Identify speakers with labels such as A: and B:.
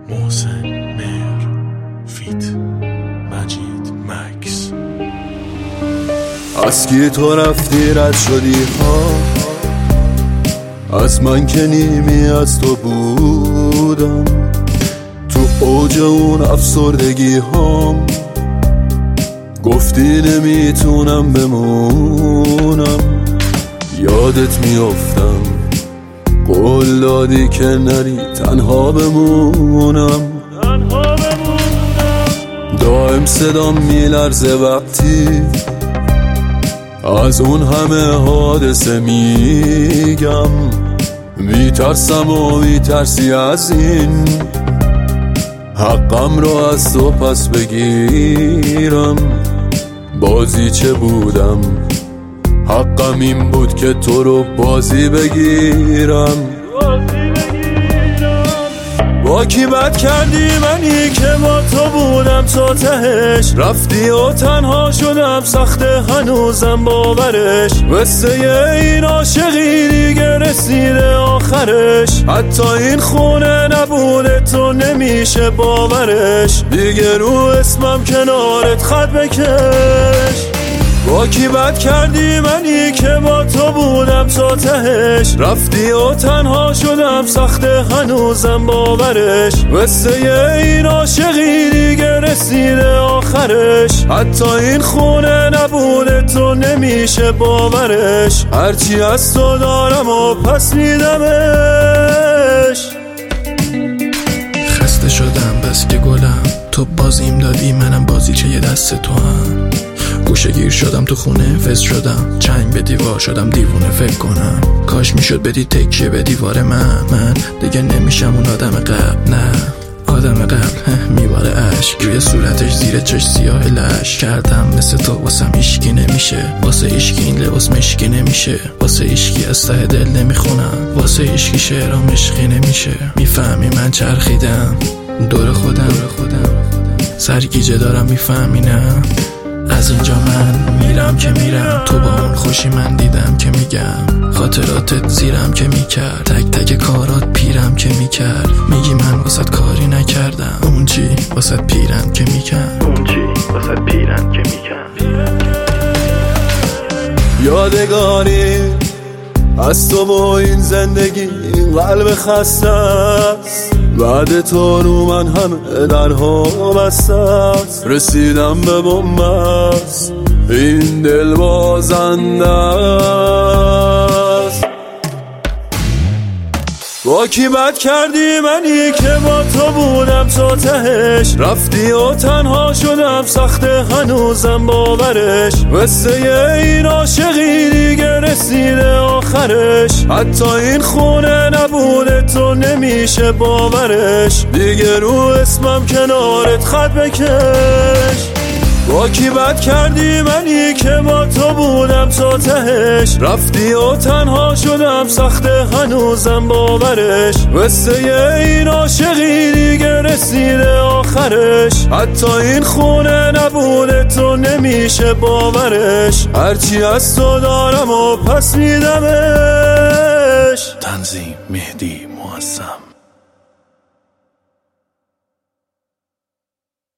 A: محسن مهر فیت مجید مکس.
B: از کی تو رفتی رد شدی ها، از من که نیمی از تو بودم، تو اوج اون افسردگی هام گفتی نمیتونم بمونم، یادت میافتم قول دادی که نری تنها بمونم، دائم صدام میلرزه وقتی از اون همه حادثه میگم، میترسم و میترسی از این حقم رو از تو پس بگیرم. بازی چه بودم، حقم این بود که تو رو بازی بگیرم. با کی بد کردی منی که با تو بودم تا تهش، رفتی و تنها شدم سخته هنوزم باورش، قصه این عاشقی دیگه رسیده آخرش، حتی این خونه نبوده تو نمیشه باورش، دیگه رو اسمم کنارت خط بکش. با کی بد کردی منی که با تو بودم تا تهش، رفتی و تنها شدم سخته هنوزم باورش، قصه این عاشقی دیگه رسیده آخرش، حتی این خونه نبوده تو نمیشه باورش، هرچی از تو دارم و پس میدمش.
C: خسته شدم بس که گلم، تو بازیم دادی منم بازی چه یه دست تو هم، گوشه گیر شدم تو خونه فز شدم، چنگ به دیوار شدم دیوونه فکر کنم، کاش میشد بدی تکیه به دیوار من دیگه نمیشم اون آدم قبل، نه آدم قبل میباره عشق روی صورتش زیر چش سیاه لش کردم، مثل تو واسم ایشکی نمیشه، واسه ایشکی این لباس مشکی نمیشه، واسه ایشکی از ته دل نمیخونم، واسه ایشکی شعرام عشقی نمیشه، میفهمی من چرخیدم دور خودم سرگیجه دارم میفهمی نه، از اینجا من میرم که میرم، تو با اون خوشی من دیدم که میگم، خاطراتت زیرم که میکرد، تک تک کارات پیرم که میکرد، میگی من واسط کاری نکردم، اون چی واسط پیرم که میکرد، اون چی واسط پیرم که میکرد.
B: یادگاری از تو با این زندگی این قلب خسته است، بعد تو رو من همه درها بسته است، رسیدم به بنبست این دل بازنده است. با کی بد کردی منی که با تو بودم تا تهش، رفتی و تنها شدم سخته هنوزم باورش، قصه این عاشقی دیگه رسیده آخرش، حتی این خونه نبوده تو نمیشه باورش، دیگه رو اسمم کنارت خط بکش. با کی بد کردی منی که با تو بودم تا تهش، رفتی و تنها شدم سخته هنوزم باورش، قصه این عاشقی دیگه رسیده آخرش، حتی این خونه نبوده تو نمیشه باورش، هرچی از تو دارم و پس میدمش.
A: تنظیم مهدی معظم.